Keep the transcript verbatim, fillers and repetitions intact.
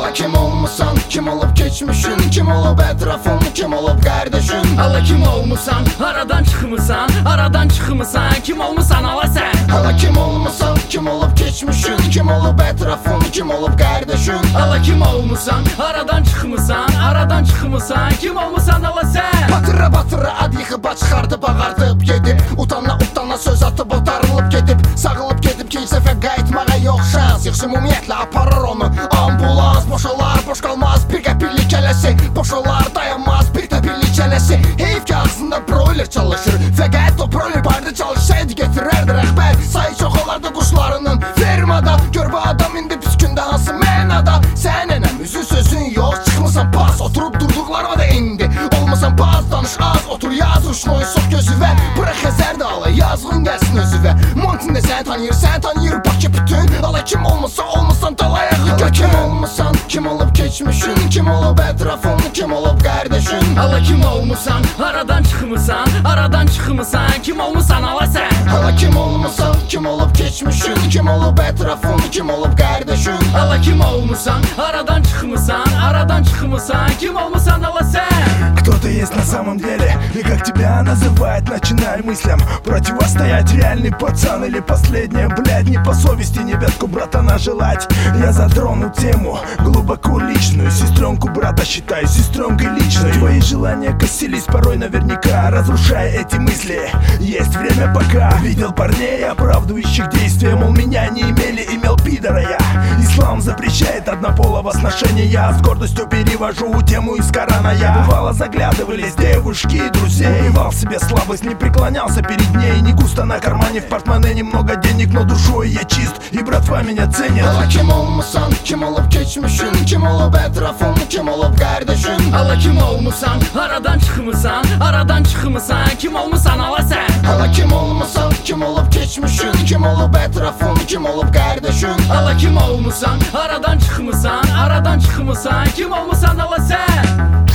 Hala kim olmusan, kim olup geçmişin, kim olup etrafın, kim olup kardeşin. Hala kim olmusan, aradan çıkmısan, aradan çıkmısan, kim olmusan hala sen. Hala kim olmusan, kim olup geçmişin, kim olup etrafın, kim olup kardeşin. Hala kim olmusan, aradan çıkmısan, aradan çıkmısan, kim olmusan hala sen. Batıra batıra ad yıxıb çıxardı, bağardıp gedib, utanla utana söz atıp otarılıp gedib, sağılıp gedib ki səfə qayıtmağa yox şans. Yıxsın ümumiyyətlə aparır onu ambulans. Boşalar, boş qalmaz bir qəpillik kələsi, boşalar dayanmaz bir təpillik kələsi. Heyf ki ağzında broiler çalışır, fəqət o broiler barda çalışsaydı getirərdi rəhbər. Sayı çox olardı quşlarının fermada. Gör bu adam indi püskündə hansı mənada. Sən ənəm üzün sözün yox, çıxmısan pas, oturup durduqlarıma da indi. Olmasan baz, danış az, otur yaz, uşnoyu sok gözüvə. Bırak Xəzər dağla, yazğın gəlsin özüvə. Montində səni tanıyır, səni tanıyır Bakı bütün. Hala kim olmasa olmasan dal ayağı götür. Kim olmusan, kim olup geçmişin, kim olup etrafın, kim olup kardeşin. Hala kim olmusan, aradan çıkmısan, aradan çıkmısan, kim olmusan hala sen. Hala kim olmusan, kim olup geçmişin, kim olup etrafın, kim olup kardeşin. Hala kim olmusan, aradan çıkmısan, aradan çıkmısan, kim olmusan hala sen. Кто ты есть на самом деле и как тебя называют, начинай мыслям противостоять. Реальный пацан или последняя, блядь, не по совести невестку братана желать. Я затрону тему глубоко личную, сестренку брата считаю сестренкой личной. Твои желания косились порой наверняка, разрушая эти мысли. Есть время пока. Видел парней, оправдывающих действия, мол, меня не имели, имел пидора я. Ислам запрещает однополого сношения, я с гордостью перевожу тему из Корана. Я бывало заглядывались девушки и друзей, вал себе слабость, не преклонялся перед ней. Не густо на кармане, в портмоне немного денег, но душой я чист и братва меня ценит. Hala kim olmusan, kim olup geçmişin, kim olup etrafın, kim olup kardeşin. Hala kim olmusan, aradan çıkmısan, aradan çıkmısan, kim olmusan hala sen. Hala kim olmusan, kim olup geçmişin, kim olup etrafın, kim olup kardeşin. Hala kim olmusan, aradan çıkmısan, aradan çıkmısan, kim olmusan hala sen.